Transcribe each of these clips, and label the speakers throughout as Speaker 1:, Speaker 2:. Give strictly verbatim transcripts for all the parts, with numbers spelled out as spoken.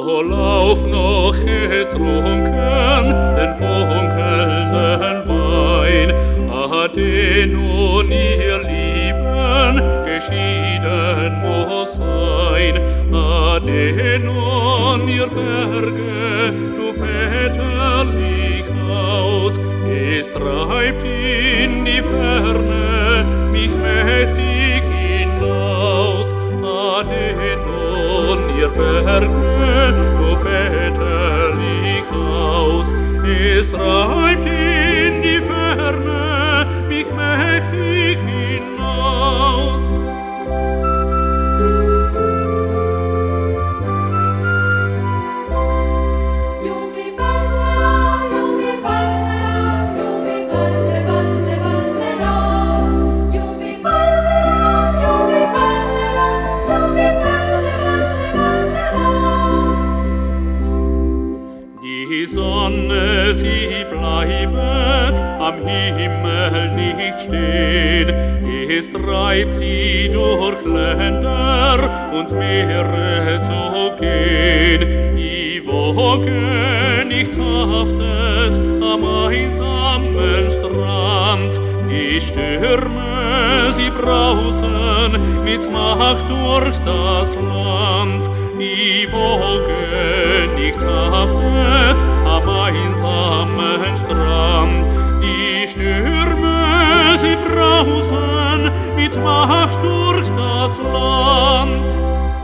Speaker 1: So lauf noch getrunken den funkelnden Wein, ade nun ihr Lieben geschieden muss sein, ade nun ihr Berge, du väterlich Haus, es treibt in die Ferne mich mächtig hinaus, ade nun ihr Berge, du väterlich Haus, es treibt in die Ferne mich mächtig hinaus. Die Sonne, sie bleibet am Himmel nicht stehen, es treibt sie durch Länder und Meere zu gehen. Die Woge nicht haftet am einsamen Strand, die Stürme, sie brausen mit Macht durch das Land. Die Woge nicht haftet am einsamen Strand, die Stürme, sie brausen mit Macht durch das Land.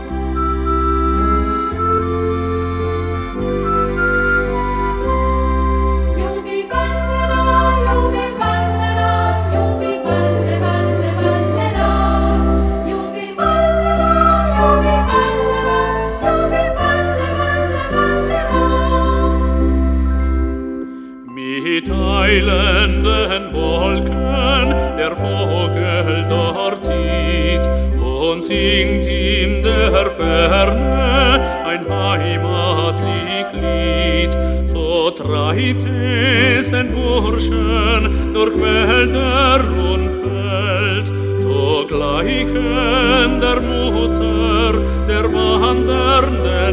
Speaker 1: Mit eilenden Wolken der Vogel dort zieht und singt in der Ferne ein heimatlich Lied. So treibt es den Burschen durch Wälder und Feld, zur Gleichen der Mutter der wandernden